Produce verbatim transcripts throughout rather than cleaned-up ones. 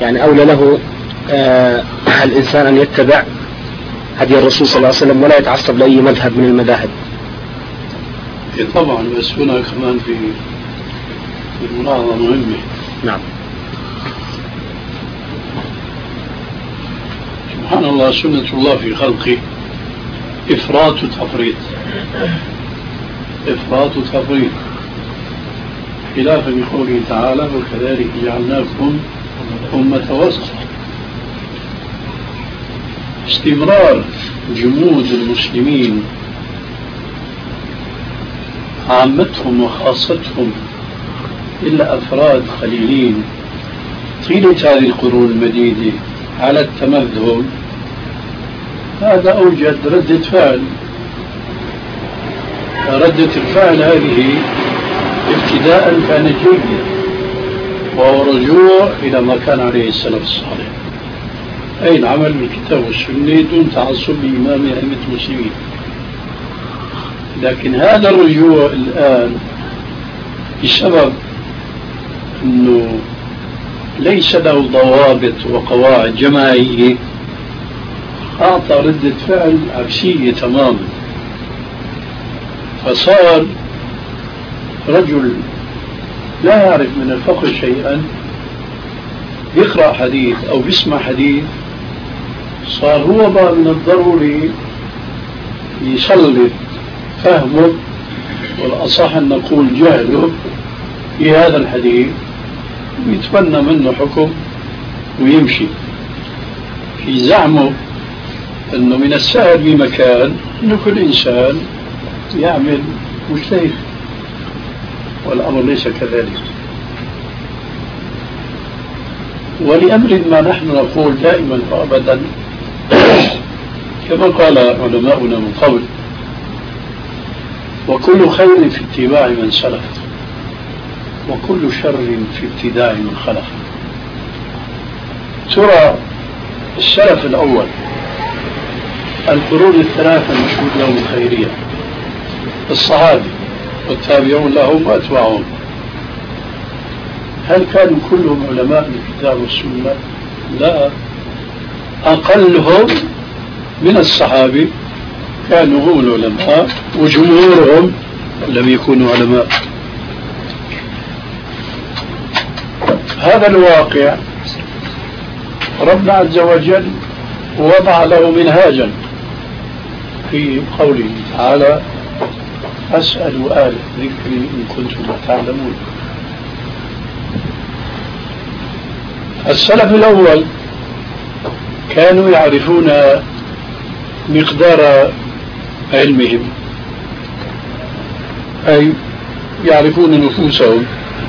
يعني أولى له آه الإنسان أن يتبع هدي الرسول صلى الله عليه وسلم ولا يتعصب لأي مذهب من المذاهب. طبعا، بس هنا كمان في الملاحظة مهمة. نعم. سبحان الله، سنة الله في خلقه إفراط وتفريط، إفراط وتفريط، خلافا لقوله تعالى وكذلك جعلناكم أمة وسطا. استمرار جمود المسلمين عامتهم وخاصتهم إلا أفراد قليلين طيلة هذه القرون المديدة على التمذهب، هذا أوجد ردة فعل. ردة الفعل هذه ابتداء كانت جيدة، وهو رجوع إلى ما كان عليه السلف الصالح، أي العمل بالكتاب والسنة دون تعصب لإمام أئمة المسلمين. لكن هذا الرجوع الآن بسبب أنه ليس له ضوابط وقواعد جماعية أعطى ردة فعل عكسية تماما. فصار رجل لا يعرف من الفقه شيئا يقرأ حديث أو يسمع حديث، صار هو بقى من الضروري يسلط فهمه، والأصح أن نقول جهله في هذا الحديث، ويتبنى منه حكم ويمشي في زعمه أنه من السهل بمكان أنه كل إنسان يعمل مجتهد، والأمر ليس كذلك. ولأمر ما نحن نقول دائما وأبدا كما قال علماؤنا من قبل: وكل خير في اتباع من سلف، وكل شر في ابتداع من خلف. ترى السلف الأول القرون الثلاثة المشهود لهم الخيرية، الصحابة والتابعون لهم وأتباعهم، هل كانوا كلهم علماء بالكتاب والسنة؟ لا، أقلهم من الصحابة كانوا هم العلماء، وجمهورهم لم يكونوا علماء. هذا الواقع ربنا عز وجل وضع له منهاجا في قوله تعالى: فاسألوا أهل الذكر إن كنتم لا تعلمون. السلف الأول كانوا يعرفون مقدار علمهم، أي يعرفون نفوسهم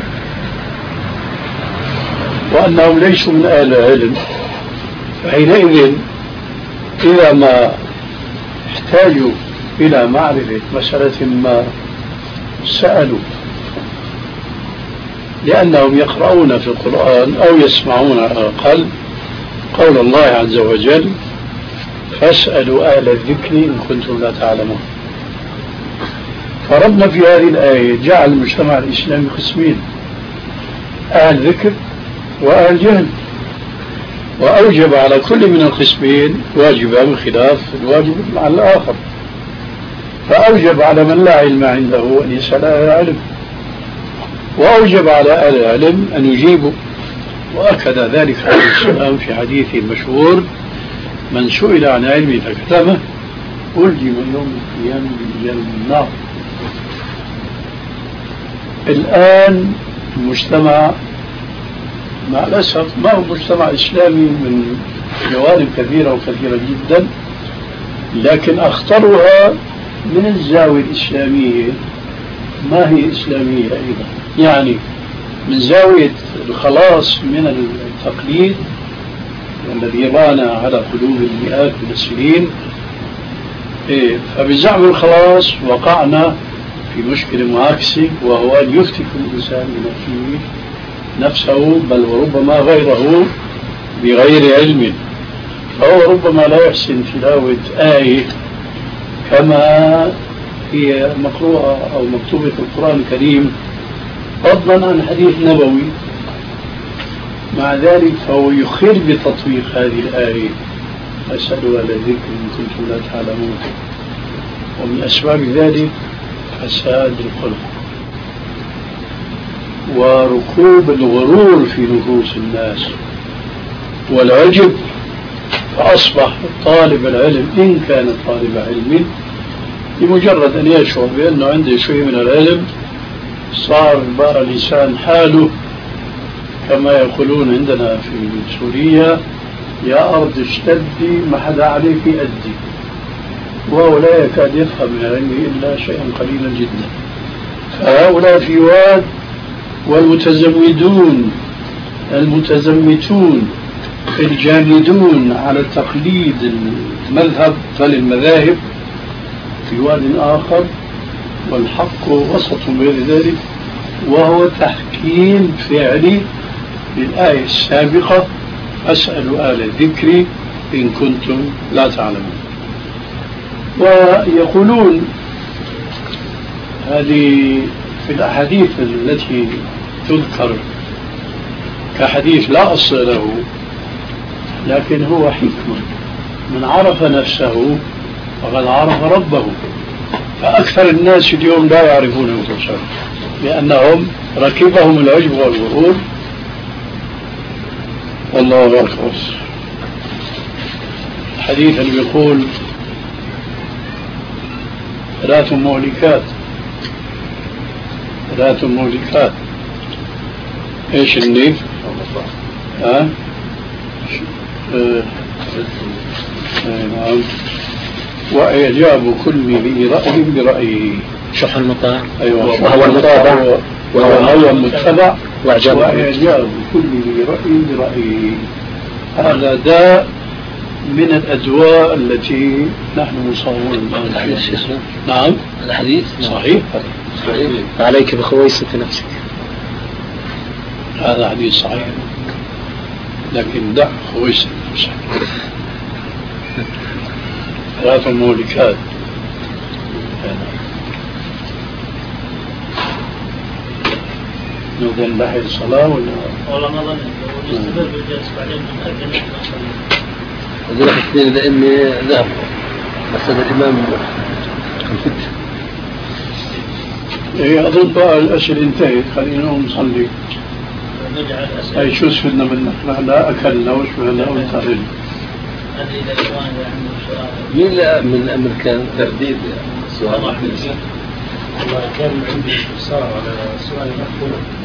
وأنهم ليسوا من أهل العلم، فحينئذ إذا ما احتاجوا إلى معرفة مسألة ما سألوا، لأنهم يقرؤون في القرآن أو يسمعون على الأقل قول الله عز وجل: فاسألوا أهل الذكر إن كنتم لا تعلمون. فربنا في هذه الآية جعل المجتمع الإسلامي قسمين: أهل ذكر وأهل جهل، وأوجب على كل من القسمين واجبا بخلاف الواجب مع الآخر. فأوجب على من لا علم عنده أن يسأل أهل العلم، وأوجب على أهل العلم أن يجيبوا. وأكد ذلك عليه السلام في حديثه المشهور: من سئل عن علمه فكتمه ألجم يوم القيامة برجال النار. الآن المجتمع مع الأسف ما هو مجتمع إسلامي من جوانب كثيرة وكثيرة جدا، لكن أخطرها من الزاوية الإسلامية ما هي إسلامية أيضا، يعني من زاوية الخلاص من التقليد الذي رانا على قلوب المئات من السنين. إيه، فبزعم الخلاص وقعنا في مشكلة معاكسة، وهو أن يفتك الإنسان بنفسه نفسه بل وربما غيره بغير علم، فهو ربما لا يحسن تلاوة آية كما هي مقروءة أو مكتوبة في القرآن الكريم، فضلا عن حديث نبوي مع ذلك فهو يخل بتطبيق هذه الآية فاسألوا أهل الذكر إن كنتم لا تعلمون. ومن أسباب ذلك فساد الخلق وركوب الغرور في نفوس الناس والعجب، فأصبح طالب العلم إن كان طالب علم بمجرد أن يشعر بأنه عنده شيء من العلم صار بقى لسان حاله كما يقولون عندنا في سوريا: يا أرض اشتدي ما حدا عليك يأدي. وهو لا يكاد يفهم من علمه إلا شيئا قليلا جدا. فهؤلاء في واد، والمتزمدون المتزمتون الجامدون على تقليد المذهب بل المذاهب في واد آخر، والحق وسط بين ذلك، وهو تحكيم فعلي للآية السابقة: أسأل آل الذكر إن كنتم لا تعلمون. ويقولون هذه في الأحاديث التي تذكر كحديث لا أصل له، لكن هو حكمة: من عرف نفسه فقد عرف ربه. فأكثر الناس اليوم لا يعرفون أنفسهم لأنهم ركبهم العجب والغرور. والله أكبر. الحديث اللي بيقول ثلاث مهلكات ثلاث مهلكات ايش النيف؟ ها؟ آه. نعم. وإعجاب كل ذي رأي برأيه. شح المطاع. أيوة. وهو المتبع وهو المتبع. وإعجاب كل ذي رأي برأيه. هذا داء من الأدواء التي نحن مصابون بها. نعم. الحديث صحيح. صحيح. عليك بخويصة نفسك. هذا حديث صحيح، لكن دع خويصة نفسك. ثلاث مهلكات. نودن بحي الصلاة ولا؟ والله ما ظننت ونستمر بالجلس بعدين نأذن هذول الاثنين الأئمة ذهبوا، بس هذا الإمام الفتح. إيه أظن بقى الأسئلة انتهت، خلينا نقوم نصلي. نجعل الأسئلة. أي شو سفدنا منك؟ نحن لا أكلنا وش بدنا ونتأهل. هذه إذا الإخوان عنده سؤال. مين لا من الأمريكان ترديد سؤال واحد. والله كان عندي استفسار على سؤال مقبول.